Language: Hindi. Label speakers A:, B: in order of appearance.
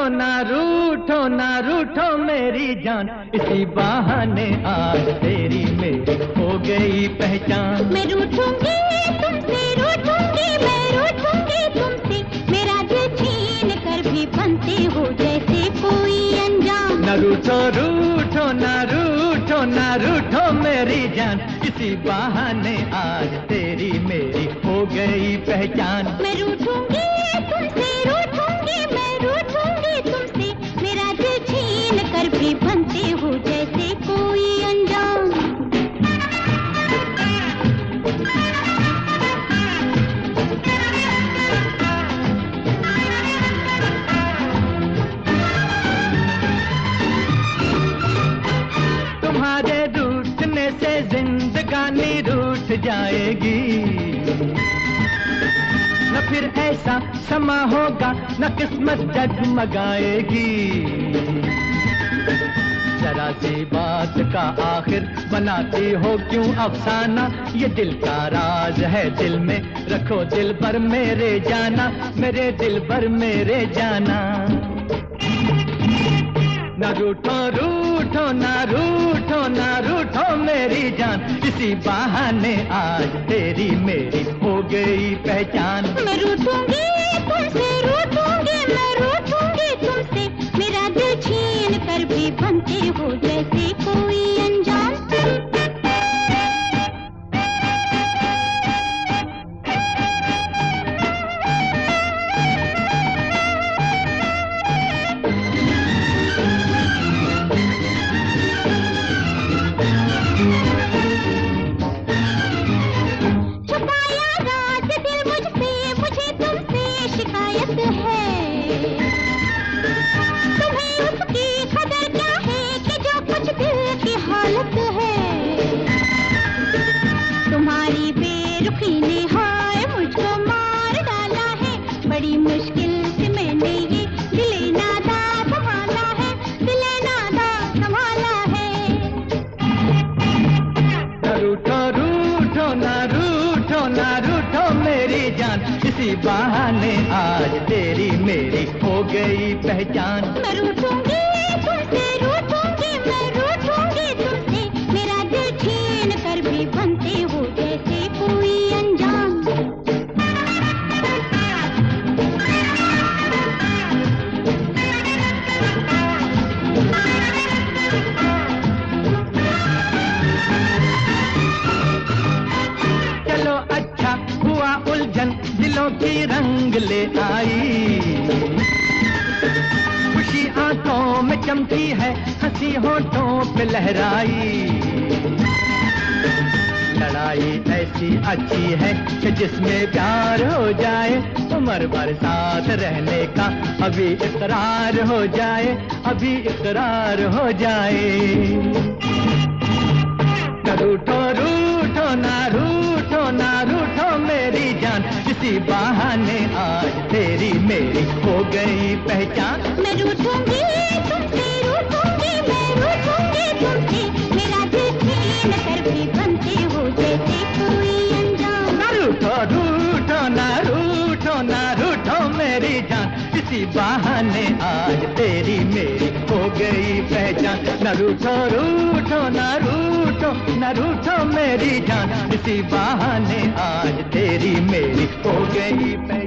A: ना रूठो मेरी जान, इसी बहाने आज तेरी मेरी हो गई पहचान।
B: मैं रूठूंगी तुमसे, रूठूंगी मैं रूठूंगी तुमसे, मेरा दिल छीन कर भी बनते हो जैसे कोई अनजान।
A: न रूठो रूठो ना रूठो ना रूठो मेरी जान, इसी बहाने आज तेरी मेरी हो गई पहचान।
B: मैं रूठूंगी तुमसे, रूठूंगी मैं रूठूंगी तुमसे, मेरा दिल छीन कर भी बनते हो जैसे कोई अनजान।
A: तुम्हारे रूठने से जिंदगानी रूठ जाएगी, न फिर ऐसा समा होगा न किस्मत जगमगाएगी। जरा सी बात का आखिर बनाती हो क्यों अफसाना, ये दिल का राज है दिल में रखो दिल भर मेरे जाना, मेरे दिल भर मेरे जाना। न रूठो रूठो ना रूठो ना रूठो मेरी जान, इसी बहाने आज तेरी मेरी हो गई पहचान।
B: मैं रूठूंगी तुमसे, रूठूंगी मैं रूठूंगी तुमसे, मेरा दिल छीन कर भी बनते हो जैसे कोई अनजान। तुम्हारी बेरुखी ने हाय मुझको मार डाला है, बड़ी मुश्किल से मैंने ये दिले नादा संभाला है, दिले नादा संभाला है।
A: रूठो रूठो ना रूठो ना रूठो मेरी जान, इसी बहाने आज तेरी मेरी हो गई पहचान।
B: मैं रूठूंगी तुमसे, रूठूंगी मैं रूठूंगी तुमसे, मेरा दिल छीन कर भी बनते हो जैसे कोई अनजान।
A: चलो अच्छा हुआ उलझन दिलों की रंग ले आई, खुशी आंखों में चमकी है हंसी होठों पे लहराई। लड़ाई ऐसी अच्छी है कि जिसमें प्यार हो जाए, उम्र भर साथ रहने का अभी इकरार हो जाए, अभी इकरार हो जाए। रूठो रूठो ना रूठो ना रूठो मेरी जान, इसी बहाने आज तेरी मेरी हो गई पहचान।
B: मैं रूठूंगी तुमसे, रूठूंगी मैं रूठूंगी तुमसे, मेरा दिल छीन कर भी बनते हो जैसे कोई अनजान।
A: रूठो रूठो ना रूठो ना रूठो मेरी जान, इसी बहाने आज तेरी मेरी हो गई पहचान। न रूठो रूठो ना रूठो ना रूठो मेरी जान, इसी बहाने आज तेरी मेरी हो गई पहचान।